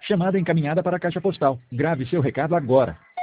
Chamada encaminhada para a caixa postal. Grave seu recado agora.